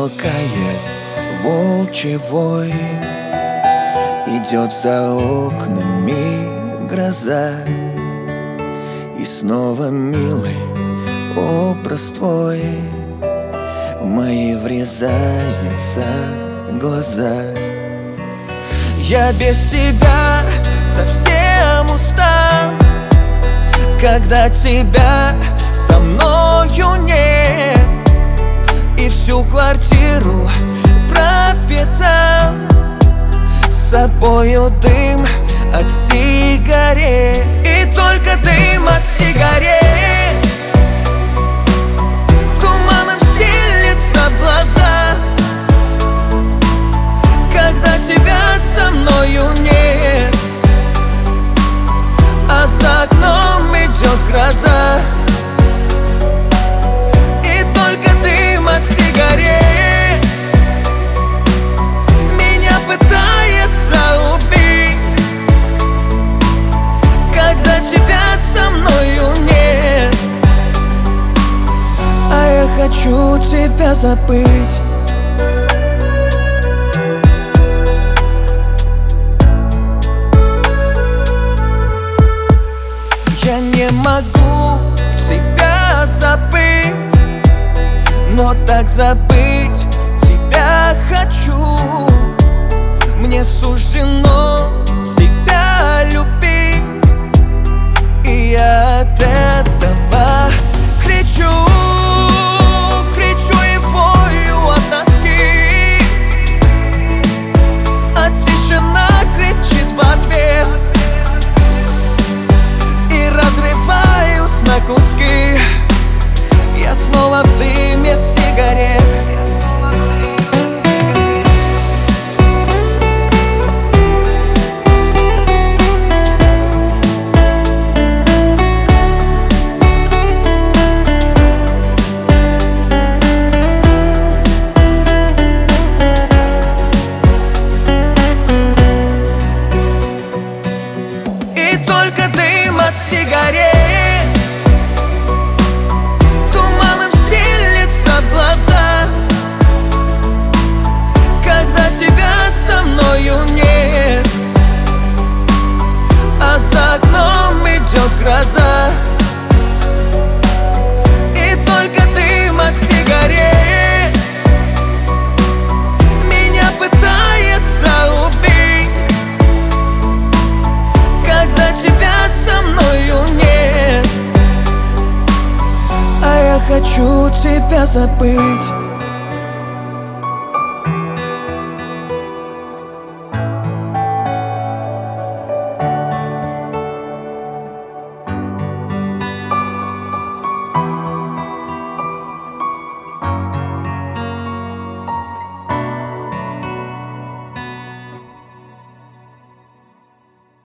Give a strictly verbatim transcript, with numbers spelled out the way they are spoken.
Далекое волчий вой, идет за окнами гроза, и снова, милый, образ твой в мои врезается глаза. Я без тебя совсем устал, когда тебя со мною нет, и всю квартиру пропитал собою дым от сигарет. И только дым от сигарет туманом стелется в глаза, когда тебя со мною нет, а за окном идет гроза. И только дым от сигарет меня пытается убить, когда тебя со мною нет, а я хочу тебя забыть. Я не могу тебя забыть, но так забыть тебя хочу. Мне суждено тебя любить, и я от этого кричу, кричу и вою от тоски, а тишина кричит в ответ, и разрываюсь на куски. Я снова в дыме сигарет. И только дым от сигарет нет, а за окном идет гроза. И только дым от сигарет меня пытается убить, когда тебя со мною нет, а я хочу тебя забыть.